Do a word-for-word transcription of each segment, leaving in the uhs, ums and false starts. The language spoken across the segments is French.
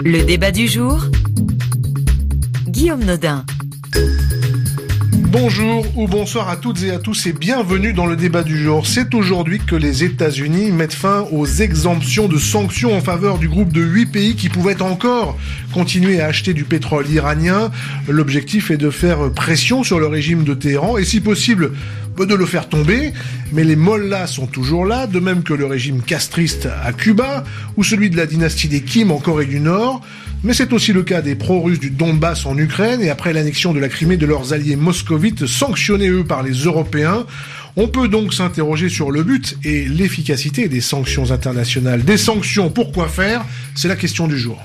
Le débat du jour, Guillaume Nodin. Bonjour ou bonsoir à toutes et à tous et bienvenue dans le débat du jour. C'est aujourd'hui que les États-Unis mettent fin aux exemptions de sanctions en faveur du groupe de huit pays qui pouvaient encore continuer à acheter du pétrole iranien. L'objectif est de faire pression sur le régime de Téhéran et si possible de le faire tomber. Mais les mollahs sont toujours là, de même que le régime castriste à Cuba ou celui de la dynastie des Kim en Corée du Nord. Mais c'est aussi le cas des pro-russes du Donbass en Ukraine et après l'annexion de la Crimée de leurs alliés moscovites, sanctionnés eux par les Européens. On peut donc s'interroger sur le but et l'efficacité des sanctions internationales. Des sanctions, pourquoi faire ? C'est la question du jour.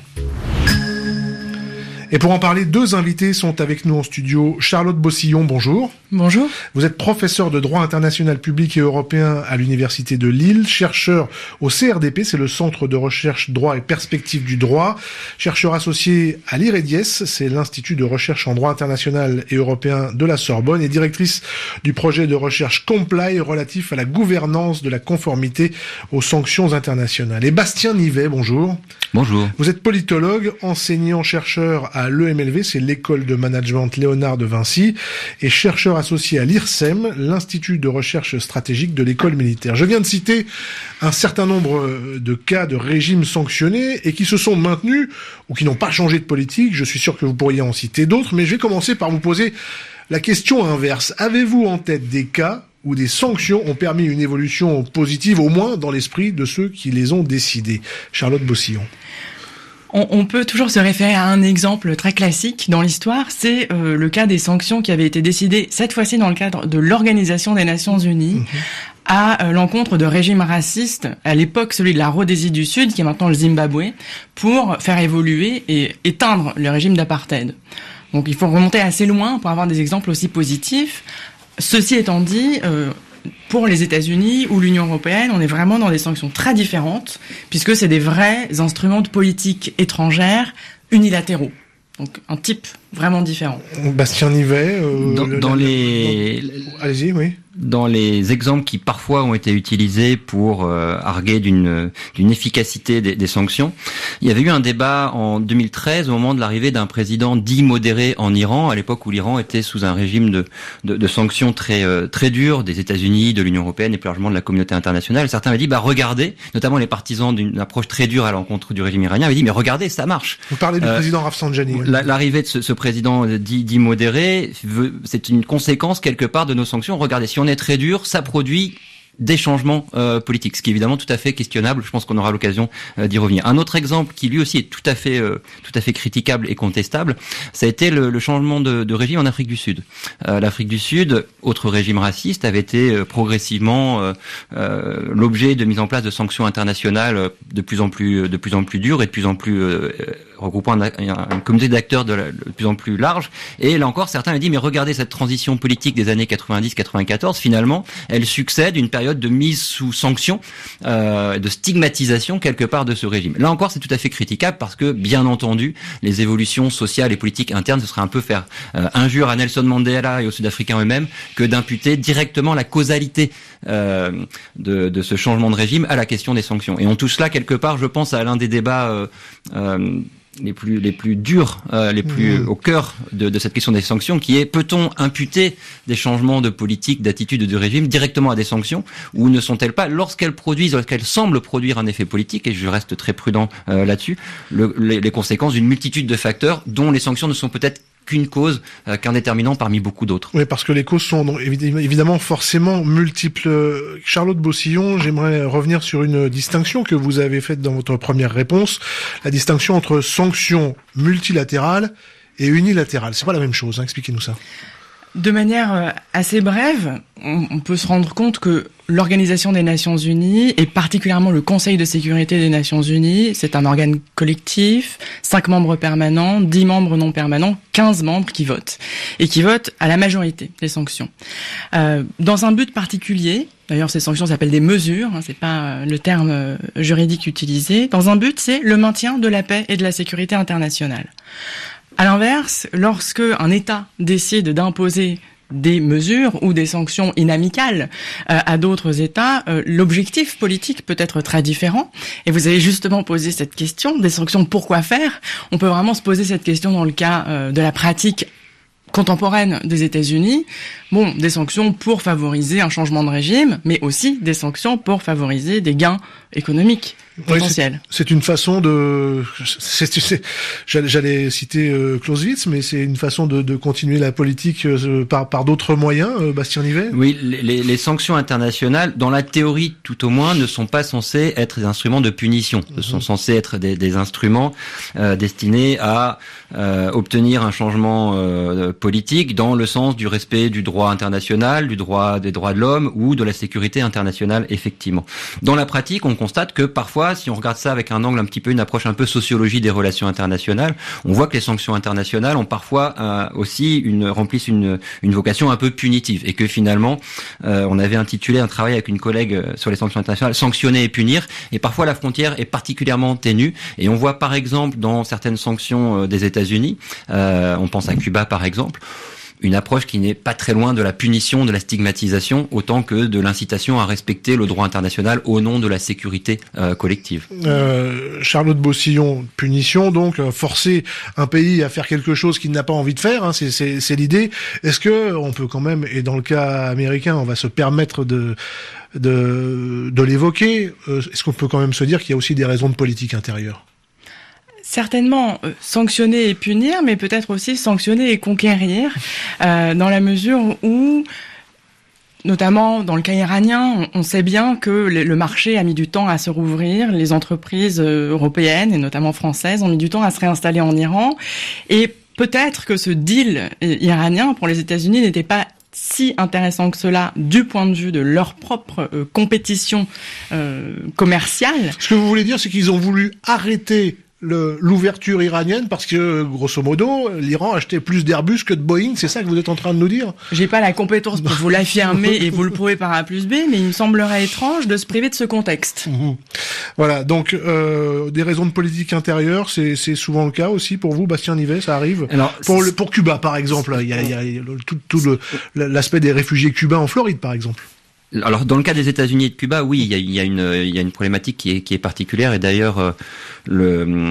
Et pour en parler, deux invités sont avec nous en studio. Charlotte Bossillon, bonjour. Bonjour. Vous êtes professeur de droit international public et européen à l'Université de Lille, chercheur au C R D P, c'est le Centre de recherche droit et perspectives du droit, chercheur associé à l'I R E D I E S, c'est l'Institut de recherche en droit international et européen de la Sorbonne, et directrice du projet de recherche Comply relatif à la gouvernance de la conformité aux sanctions internationales. Et Bastien Nivet, bonjour. Bonjour. Vous êtes politologue, enseignant-chercheur à l'E M L V, c'est l'école de management Léonard de Vinci, et chercheur associé à l'I R S E M, l'Institut de recherche stratégique de l'école militaire. Je viens de citer un certain nombre de cas de régimes sanctionnés et qui se sont maintenus ou qui n'ont pas changé de politique. Je suis sûr que vous pourriez en citer d'autres, mais je vais commencer par vous poser la question inverse. Avez-vous en tête des cas où des sanctions ont permis une évolution positive, au moins dans l'esprit de ceux qui les ont décidées ? Charlotte Bossillon. On, on peut toujours se référer à un exemple très classique dans l'histoire, c'est euh, le cas des sanctions qui avaient été décidées, cette fois-ci dans le cadre de l'Organisation des Nations Unies, mmh. à euh, l'encontre de régimes racistes, à l'époque celui de la Rhodésie du Sud, qui est maintenant le Zimbabwe, pour faire évoluer et éteindre le régime d'apartheid. Donc il faut remonter assez loin pour avoir des exemples aussi positifs. Ceci étant dit, euh, pour les États-Unis ou l'Union européenne, on est vraiment dans des sanctions très différentes, puisque c'est des vrais instruments de politique étrangère unilatéraux. Donc un type vraiment différent. Bastien Nivet, euh, dans, le, dans le, les dans, allez-y, oui. Dans les exemples qui parfois ont été utilisés pour euh, arguer d'une d'une efficacité des, des sanctions, il y avait eu un débat en deux mille treize au moment de l'arrivée d'un président dit modéré en Iran, à l'époque où l'Iran était sous un régime de de, de sanctions très euh, très dur des États-Unis, de l'Union européenne et plus largement de la communauté internationale. Certains avaient dit bah regardez, notamment les partisans d'une approche très dure à l'encontre du régime iranien avaient dit mais regardez, ça marche. Vous parlez du euh, président Rafsanjani. La, l'arrivée de ce, ce président dit dit modéré, veut, c'est une conséquence quelque part de nos sanctions. Regardez, si on est très dur, ça produit des changements euh, politiques, ce qui est évidemment tout à fait questionnable. Je pense qu'on aura l'occasion euh, d'y revenir. Un autre exemple qui lui aussi est tout à fait euh, tout à fait critiquable et contestable, ça a été le, le changement de, de régime en Afrique du Sud. Euh, L'Afrique du Sud, autre régime raciste, avait été euh, progressivement euh, euh, l'objet de mise en place de sanctions internationales de plus en plus de plus en plus dures et de plus en plus euh, regroupant un, un, une communauté d'acteurs de, la, de plus en plus large. Et là encore, certains avaient dit mais regardez cette transition politique des années quatre-vingt-dix quatre-vingt-quatorze, finalement, elle succède une période de mise sous sanction, euh, de stigmatisation quelque part de ce régime. Là encore, c'est tout à fait critiquable parce que, bien entendu, les évolutions sociales et politiques internes, ce serait un peu faire euh, injure à Nelson Mandela et aux Sud-Africains eux-mêmes que d'imputer directement la causalité euh, de, de ce changement de régime à la question des sanctions. Et on touche là quelque part, je pense, à l'un des débats euh, euh, les plus les plus durs, euh, les plus mmh. au cœur de, de cette question des sanctions, qui est peut-on imputer des changements de politique, d'attitude de régime directement à des sanctions, ou ne sont-elles pas, lorsqu'elles produisent, lorsqu'elles semblent produire un effet politique, et je reste très prudent euh, là-dessus, le, les, les conséquences d'une multitude de facteurs dont les sanctions ne sont peut-être qu'une cause, euh, qu'un déterminant parmi beaucoup d'autres. Oui, parce que les causes sont donc évidemment forcément multiples. Charlotte Bossillon, j'aimerais revenir sur une distinction que vous avez faite dans votre première réponse, la distinction entre sanctions multilatérales et unilatérales. C'est pas la même chose, hein, expliquez-nous ça. De manière assez brève, on peut se rendre compte que l'Organisation des Nations Unies, et particulièrement le Conseil de sécurité des Nations Unies, c'est un organe collectif, cinq membres permanents, dix membres non permanents, quinze membres qui votent. Et qui votent à la majorité des sanctions. Euh, dans un but particulier, d'ailleurs ces sanctions s'appellent des mesures, hein, c'est pas le terme juridique utilisé, dans un but, c'est le maintien de la paix et de la sécurité internationale. À l'inverse, lorsque un État décide d'imposer des mesures ou des sanctions inamicales euh, à d'autres États, euh, l'objectif politique peut être très différent. Et vous avez justement posé cette question, des sanctions, pourquoi faire ? On peut vraiment se poser cette question dans le cas euh, de la pratique contemporaine des États-Unis. Bon, des sanctions pour favoriser un changement de régime, mais aussi des sanctions pour favoriser des gains économiques potentiels. Oui, c'est, c'est une façon de... C'est, c'est, j'allais, j'allais citer euh, Clausewitz, mais c'est une façon de, de continuer la politique euh, par, par d'autres moyens, euh, Bastien Nivet ? Oui, les, les sanctions internationales, dans la théorie tout au moins, ne sont pas censées être des instruments de punition. Mmh. Elles sont censées être des, des instruments euh, destinés à euh, obtenir un changement euh, politique dans le sens du respect du droit international, du droit des droits de l'homme ou de la sécurité internationale, effectivement. Dans la pratique, on constate que parfois, si on regarde ça avec un angle un petit peu, une approche un peu sociologie des relations internationales, on voit que les sanctions internationales ont parfois euh, aussi une remplissent une, une vocation un peu punitive et que finalement, euh, on avait intitulé un travail avec une collègue sur les sanctions internationales, sanctionner et punir, et parfois la frontière est particulièrement ténue. Et on voit par exemple dans certaines sanctions euh, des États-Unis, euh, on pense à Cuba par exemple, une approche qui n'est pas très loin de la punition, de la stigmatisation, autant que de l'incitation à respecter le droit international au nom de la sécurité euh, collective. Euh, Charlotte Bossillon, punition donc, euh, forcer un pays à faire quelque chose qu'il n'a pas envie de faire, hein, c'est, c'est, c'est l'idée. Est-ce que on peut quand même, et dans le cas américain, on va se permettre de de, de l'évoquer, euh, est-ce qu'on peut quand même se dire qu'il y a aussi des raisons de politique intérieure ? Certainement euh, sanctionner et punir, mais peut-être aussi sanctionner et conquérir, euh, dans la mesure où, notamment dans le cas iranien, on, on sait bien que le, le marché a mis du temps à se rouvrir, les entreprises euh, européennes et notamment françaises ont mis du temps à se réinstaller en Iran, et peut-être que ce deal euh, iranien pour les États-Unis n'était pas si intéressant que cela du point de vue de leur propre euh, compétition euh, commerciale. Ce que vous voulez dire, c'est qu'ils ont voulu arrêter Le, l'ouverture iranienne parce que, grosso modo, l'Iran achetait plus d'Airbus que de Boeing, c'est ça que vous êtes en train de nous dire ? J'ai pas la compétence pour vous l'affirmer et vous le prouver par A plus B, mais il me semblerait étrange de se priver de ce contexte. Mmh. Voilà, donc euh, des raisons de politique intérieure, c'est, c'est souvent le cas aussi pour vous, Bastien Nivet, ça arrive ? Alors, pour, le, pour Cuba, par exemple, il y a, il y a, il y a tout, tout le, l'aspect des réfugiés cubains en Floride, par exemple. Alors dans le cas des États-Unis et de Cuba, oui, il y a, il y a une il y a une problématique qui est qui est particulière et d'ailleurs euh, le euh,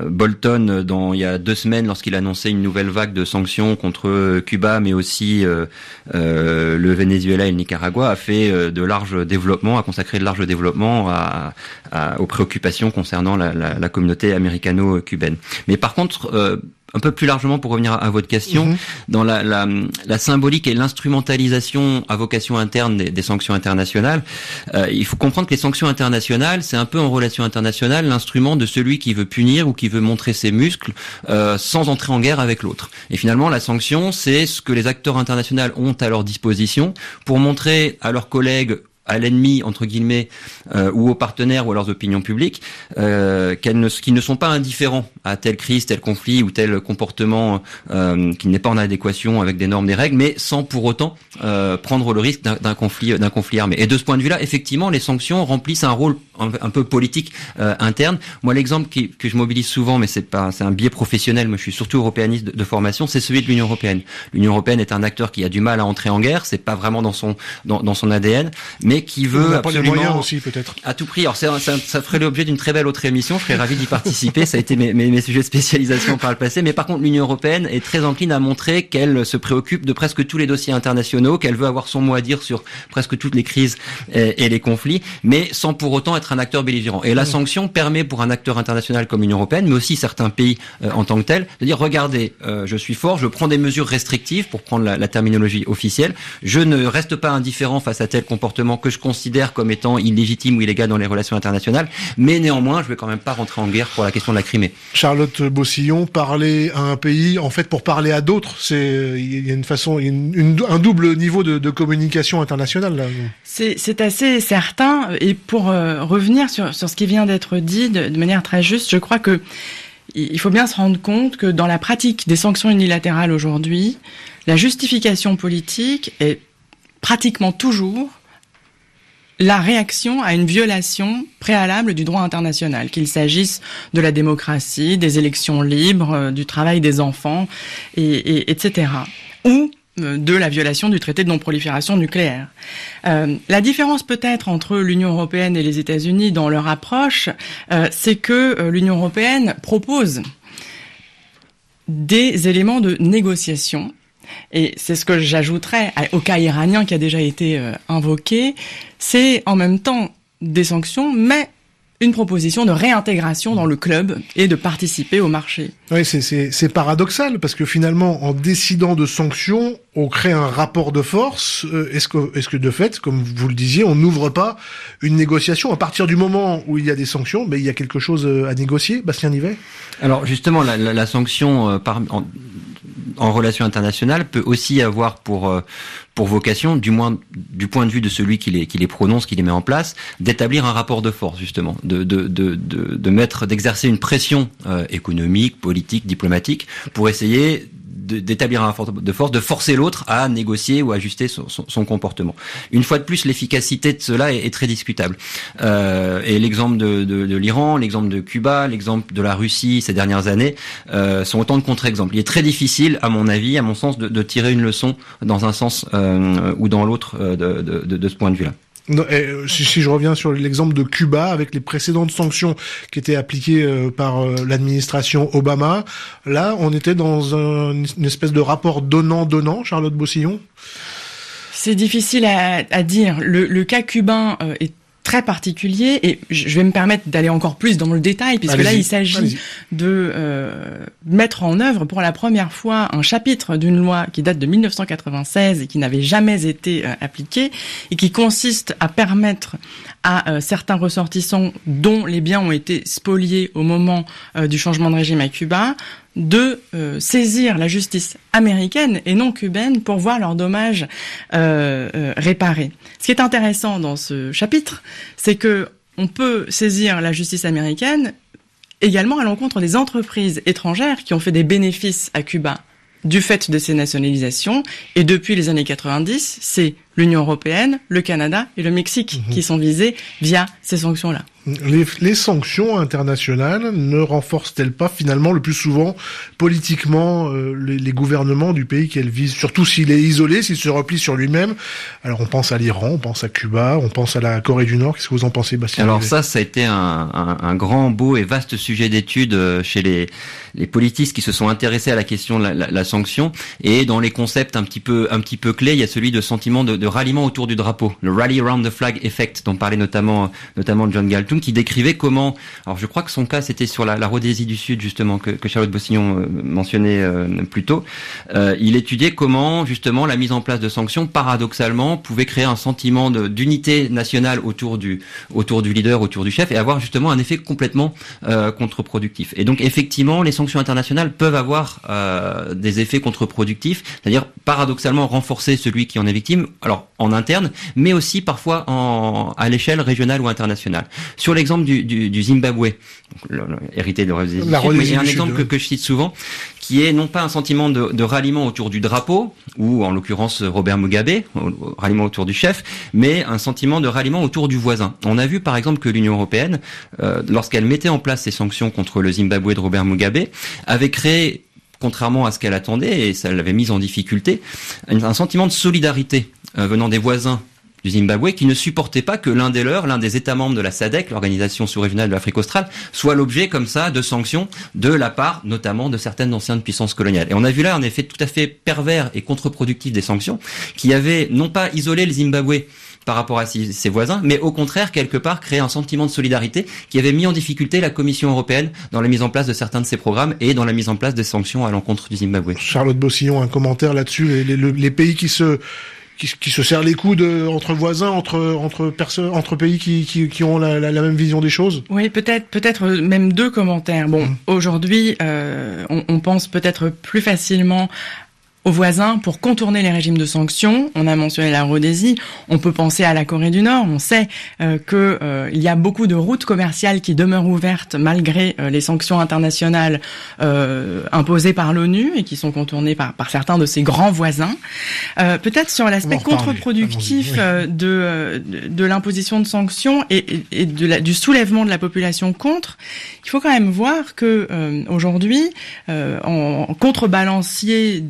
Bolton dans il y a deux semaines lorsqu'il annonçait une nouvelle vague de sanctions contre Cuba mais aussi euh, euh, le Venezuela et le Nicaragua a fait euh, de larges développements, a consacré de larges développements à, à aux préoccupations concernant la, la, la communauté américano-cubaine. Mais par contre euh, un peu plus largement, pour revenir à votre question, mmh. dans la, la, la symbolique et l'instrumentalisation à vocation interne des, des sanctions internationales, euh, il faut comprendre que les sanctions internationales, c'est un peu en relation internationale l'instrument de celui qui veut punir ou qui veut montrer ses muscles euh, sans entrer en guerre avec l'autre. Et finalement, la sanction, c'est ce que les acteurs internationaux ont à leur disposition pour montrer à leurs collègues à l'ennemi entre guillemets euh, ou aux partenaires ou à leurs opinions publiques euh, qu'elles ne, qu'ils ne sont pas indifférents à telle crise, tel conflit ou tel comportement euh, qui n'est pas en adéquation avec des normes, des règles, mais sans pour autant euh, prendre le risque d'un, d'un conflit d'un conflit armé. Et de ce point de vue-là, effectivement, les sanctions remplissent un rôle un, un peu politique euh, interne. Moi, l'exemple qui, que je mobilise souvent, mais c'est pas c'est un biais professionnel. Moi, je suis surtout européaniste de, de formation, c'est celui de l'Union européenne. L'Union européenne est un acteur qui a du mal à entrer en guerre. C'est pas vraiment dans son dans, dans son A D N, mais qui veut absolument, pas les moyens aussi, peut-être. À tout prix. Alors, ça, ça, ça ferait l'objet d'une très belle autre émission. Je serais ravi d'y participer. Ça a été mes, mes, mes sujets de spécialisation par le passé. Mais par contre, l'Union européenne est très encline à montrer qu'elle se préoccupe de presque tous les dossiers internationaux, qu'elle veut avoir son mot à dire sur presque toutes les crises et, et les conflits, mais sans pour autant être un acteur belligérant. Et la sanction permet pour un acteur international comme l'Union européenne, mais aussi certains pays euh, en tant que tels, de dire, regardez, euh, je suis fort, je prends des mesures restrictives, pour prendre la, la terminologie officielle. Je ne reste pas indifférent face à tel comportement que je considère comme étant illégitime ou illégal dans les relations internationales, mais néanmoins, je vais quand même pas rentrer en guerre pour la question de la Crimée. Charlotte Bossillon, parler à un pays, en fait, pour parler à d'autres, c'est il y a une façon, une, une, un double niveau de, de communication internationale là. C'est, c'est assez certain. Et pour euh, revenir sur, sur ce qui vient d'être dit de, de manière très juste, je crois que il faut bien se rendre compte que dans la pratique des sanctions unilatérales aujourd'hui, la justification politique est pratiquement toujours la réaction à une violation préalable du droit international, qu'il s'agisse de la démocratie, des élections libres, du travail des enfants, et, et, et cetera. Ou de la violation du traité de non-prolifération nucléaire. Euh, la différence peut-être entre l'Union européenne et les États-Unis dans leur approche, euh, c'est que euh, l'Union européenne propose des éléments de négociation. Et c'est ce que j'ajouterais au cas iranien qui a déjà été euh, invoqué. C'est en même temps des sanctions, mais une proposition de réintégration dans le club et de participer au marché. Oui, c'est, c'est, c'est paradoxal, parce que finalement, en décidant de sanctions, on crée un rapport de force. Euh, est-ce que, est-ce que de fait, comme vous le disiez, on n'ouvre pas une négociation à partir du moment où il y a des sanctions, mais il y a quelque chose à négocier, Bastien Nivet? Alors justement, la, la, la sanction euh, par, en, en relation internationale peut aussi avoir pour euh, pour vocation, du moins du point de vue de celui qui les qui les prononce, qui les met en place, d'établir un rapport de force, justement, de de de de, de mettre, d'exercer une pression euh, économique, politique, diplomatique, pour essayer de, d'établir un rapport de force, de forcer l'autre à négocier ou à ajuster son, son, son comportement. Une fois de plus, l'efficacité de cela est, est très discutable. Euh, et l'exemple de, de, de l'Iran, l'exemple de Cuba, l'exemple de la Russie ces dernières années euh, sont autant de contre-exemples. Il est très difficile, à mon avis, à mon sens, de, de tirer une leçon dans un sens euh, ou dans l'autre euh, de, de, de, de ce point de vue-là. Non, et si, si je reviens sur l'exemple de Cuba, avec les précédentes sanctions qui étaient appliquées euh, par euh, l'administration Obama, là, on était dans un, une espèce de rapport donnant-donnant, Charlotte Bossillon. C'est difficile à, à dire. Le, le cas cubain euh, est très particulier, et je vais me permettre d'aller encore plus dans le détail, puisque allez-y, là il s'agit allez-y. de euh, mettre en œuvre pour la première fois un chapitre d'une loi qui date de mille neuf cent quatre-vingt-seize et qui n'avait jamais été euh, appliquée, et qui consiste à permettre à euh, certains ressortissants dont les biens ont été spoliés au moment euh, du changement de régime à Cuba de euh, saisir la justice américaine et non cubaine pour voir leurs dommages euh, euh, réparés. Ce qui est intéressant dans ce chapitre, c'est que on peut saisir la justice américaine également à l'encontre des entreprises étrangères qui ont fait des bénéfices à Cuba du fait de ces nationalisations. Et depuis les années quatre-vingt-dix, c'est l'Union européenne, le Canada et le Mexique mmh. qui sont visés via ces sanctions-là. Les, les sanctions internationales ne renforcent-elles pas finalement le plus souvent politiquement euh, les, les gouvernements du pays qu'elles visent, surtout s'il est isolé, s'il se replie sur lui-même? Alors on pense à l'Iran, on pense à Cuba, on pense à la Corée du Nord. Qu'est-ce que vous en pensez, Bastien? Alors ça, ça a été un, un, un grand, beau et vaste sujet d'étude chez les, les politistes qui se sont intéressés à la question de la, la, la sanction. Et dans les concepts un petit peu, un petit peu clés, il y a celui de sentiment de, de ralliement autour du drapeau, le rally around the flag effect, dont parlait notamment, notamment John Galtung, qui décrivait comment, alors je crois que son cas c'était sur la, la Rhodésie du Sud justement que, que Charlotte Bossillon euh, mentionnait euh, plus tôt. Euh, il étudiait comment justement la mise en place de sanctions paradoxalement pouvait créer un sentiment de, d'unité nationale autour du autour du leader, autour du chef, et avoir justement un effet complètement euh, contre-productif. Et donc effectivement, les sanctions internationales peuvent avoir euh, des effets contre-productifs, c'est-à-dire paradoxalement renforcer celui qui en est victime, alors en interne, mais aussi parfois en, à l'échelle régionale ou internationale. Sur l'exemple du, du, du Zimbabwe, le, le, hérité de Rhodésie, il y a un exemple que, que je cite souvent, qui est non pas un sentiment de, de ralliement autour du drapeau, ou en l'occurrence Robert Mugabe, ralliement autour du chef, mais un sentiment de ralliement autour du voisin. On a vu par exemple que l'Union européenne, euh, lorsqu'elle mettait en place ses sanctions contre le Zimbabwe de Robert Mugabe, avait créé, contrairement à ce qu'elle attendait, et ça l'avait mise en difficulté, un sentiment de solidarité euh, venant des voisins du Zimbabwe, qui ne supportait pas que l'un des leurs, l'un des États membres de la SADC, l'organisation sous-régionale de l'Afrique australe, soit l'objet comme ça de sanctions de la part notamment de certaines anciennes puissances coloniales. Et on a vu là un effet tout à fait pervers et contre-productif des sanctions, qui avaient non pas isolé le Zimbabwe par rapport à ses voisins, mais au contraire, quelque part, créé un sentiment de solidarité qui avait mis en difficulté la Commission européenne dans la mise en place de certains de ses programmes et dans la mise en place des sanctions à l'encontre du Zimbabwe. Charlotte Bossillon, un commentaire là-dessus, les, les, les pays qui se... Qui, qui se serrent les coudes entre voisins, entre entre personnes, entre pays qui qui, qui ont la, la, la même vision des choses. Oui, peut-être peut-être même deux commentaires. Bon, mmh. aujourd'hui, euh, on, on pense peut-être plus facilement aux voisins pour contourner les régimes de sanctions. On a mentionné la Rhodésie, on peut penser à la Corée du Nord. On sait euh, que euh, il y a beaucoup de routes commerciales qui demeurent ouvertes malgré euh, les sanctions internationales euh, imposées par l'ONU et qui sont contournées par, par certains de ses grands voisins. Euh, peut-être sur l'aspect contre-productif euh, de, de, de l'imposition de sanctions et, et, et de la, du soulèvement de la population contre, il faut quand même voir que euh, aujourd'hui, euh, en, en contrebalancier de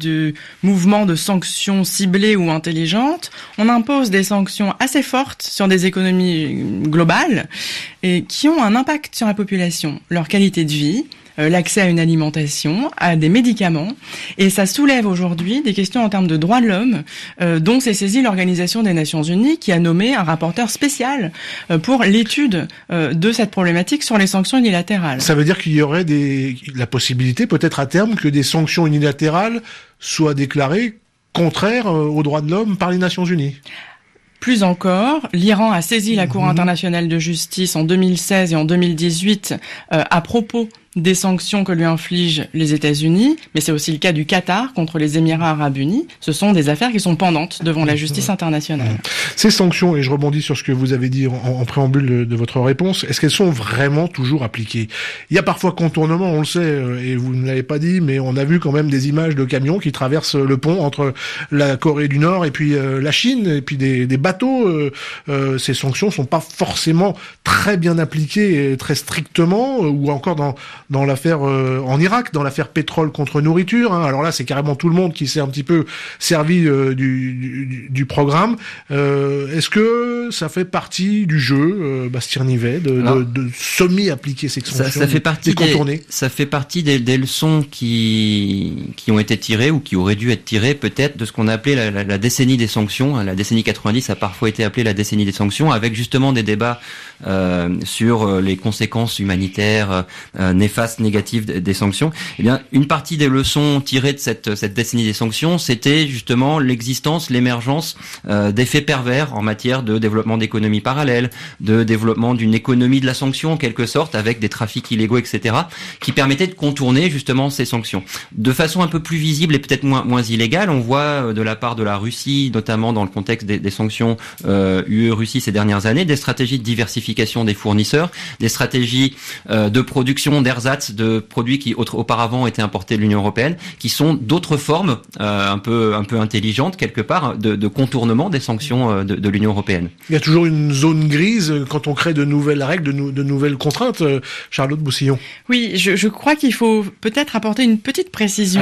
mouvement de sanctions ciblées ou intelligentes, on impose des sanctions assez fortes sur des économies globales et qui ont un impact sur la population, leur qualité de vie, l'accès à une alimentation, à des médicaments, et ça soulève aujourd'hui des questions en termes de droits de l'homme, euh, dont s'est saisie l'Organisation des Nations Unies, qui a nommé un rapporteur spécial euh, pour l'étude euh, de cette problématique sur les sanctions unilatérales. Ça veut dire qu'il y aurait des, la possibilité, peut-être à terme, que des sanctions unilatérales soient déclarées contraires aux droits de l'homme par les Nations Unies. Plus encore, l'Iran a saisi la Cour internationale de justice en deux mille seize et en deux mille dix-huit euh, à propos des sanctions que lui infligent les États-Unis, mais c'est aussi le cas du Qatar contre les Émirats arabes unis. Ce sont des affaires qui sont pendantes devant la justice internationale. Ces sanctions, et je rebondis sur ce que vous avez dit en, en préambule de, de votre réponse, est-ce qu'elles sont vraiment toujours appliquées? Il y a parfois contournement, on le sait, et vous ne l'avez pas dit, mais on a vu quand même des images de camions qui traversent le pont entre la Corée du Nord et puis euh, la Chine, et puis des, des bateaux. Euh, euh, ces sanctions sont pas forcément très bien appliquées et très strictement, ou encore dans dans l'affaire euh, en Irak, dans l'affaire pétrole contre nourriture. Hein. Alors là, c'est carrément tout le monde qui s'est un petit peu servi euh, du, du, du programme. Euh, est-ce que ça fait partie du jeu, euh, Bastien Nivet, de, de, de semi-appliquer ces sanctions, ça, ça fait partie des contourner des, Ça fait partie des, des leçons qui qui ont été tirées ou qui auraient dû être tirées peut-être de ce qu'on a appelé la, la, la décennie des sanctions. La décennie quatre-vingt-dix a parfois été appelée la décennie des sanctions, avec justement des débats euh, sur les conséquences humanitaires euh, néfastes, négatives des sanctions. Eh bien, une partie des leçons tirées de cette, cette décennie des sanctions, c'était justement l'existence, l'émergence euh, d'effets pervers en matière de développement d'économies parallèles, de développement d'une économie de la sanction en quelque sorte, avec des trafics illégaux, et cetera, qui permettaient de contourner justement ces sanctions. De façon un peu plus visible et peut-être moins, moins illégale, on voit de la part de la Russie, notamment dans le contexte des, des sanctions euh, U E-Russie ces dernières années, des stratégies de diversification des fournisseurs, des stratégies euh, de production d'ersatz, de produits qui auparavant étaient importés de l'Union européenne, qui sont d'autres formes euh, un peu un peu intelligentes quelque part de, de contournement des sanctions euh, de, de l'Union européenne. Il y a toujours une zone grise quand on crée de nouvelles règles, de, nou- de nouvelles contraintes. Euh, Charlotte Boussillon. Oui, je, je crois qu'il faut peut-être apporter une petite précision.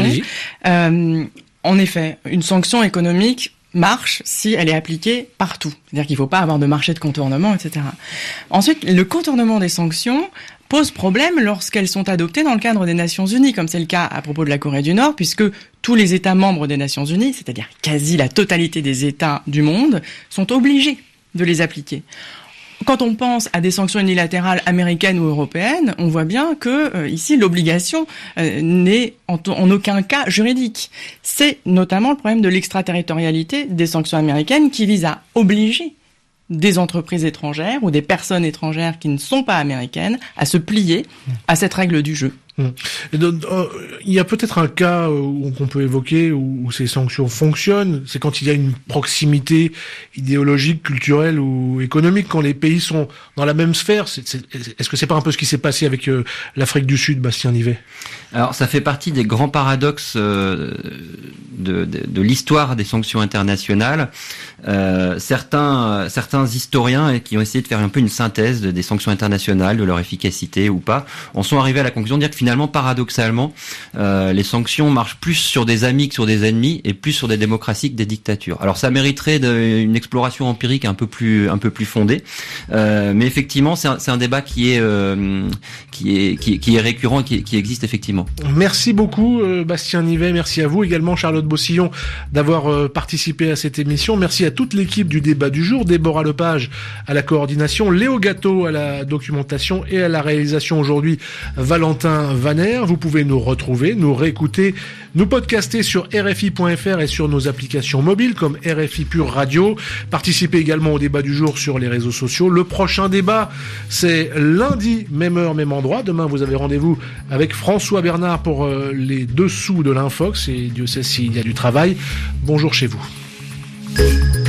Euh, en effet, une sanction économique marche si elle est appliquée partout. C'est-à-dire qu'il ne faut pas avoir de marché de contournement, et cetera. Ensuite, le contournement des sanctions pose problème lorsqu'elles sont adoptées dans le cadre des Nations Unies, comme c'est le cas à propos de la Corée du Nord, puisque tous les États membres des Nations Unies, c'est-à-dire quasi la totalité des États du monde, sont obligés de les appliquer. Quand on pense à des sanctions unilatérales américaines ou européennes, on voit bien que euh, ici l'obligation euh, n'est en, t- en aucun cas juridique. C'est notamment le problème de l'extraterritorialité des sanctions américaines qui visent à obliger des entreprises étrangères ou des personnes étrangères qui ne sont pas américaines à se plier à cette règle du jeu. Et donc, euh, il y a peut-être un cas où, qu'on peut évoquer où, où ces sanctions fonctionnent, c'est quand il y a une proximité idéologique, culturelle ou économique, quand les pays sont dans la même sphère. C'est, c'est, est-ce que c'est pas un peu ce qui s'est passé avec euh, l'Afrique du Sud, Bastien Nivet? Alors, ça fait partie des grands paradoxes euh, de, de, de l'histoire des sanctions internationales. Euh, certains, certains historiens qui ont essayé de faire un peu une synthèse des sanctions internationales, de leur efficacité ou pas, en sont arrivés à la conclusion de dire que finalement, paradoxalement, euh, les sanctions marchent plus sur des amis que sur des ennemis et plus sur des démocraties que des dictatures. Alors, ça mériterait de, une exploration empirique un peu plus, un peu plus fondée, euh, mais effectivement, c'est un, c'est un débat qui est, euh, qui est, qui, qui est récurrent et qui, qui existe effectivement. Merci beaucoup, euh, Bastien Nivet. Merci à vous également, Charlotte Boussillon, d'avoir euh, participé à cette émission. Merci à toute l'équipe du débat du jour, Déborah Lepage à la coordination, Léo Gâteau à la documentation et à la réalisation aujourd'hui, Valentin Vaner. Vous pouvez nous retrouver, nous réécouter, nous podcaster sur R F I point F R et sur nos applications mobiles comme R F I Pure Radio. Participez également au débat du jour sur les réseaux sociaux. Le prochain débat, c'est lundi, même heure, même endroit. Demain, vous avez rendez-vous avec François Bernard pour euh, les dessous de l'Infox et Dieu sait s'il y a du travail. Bonjour chez vous.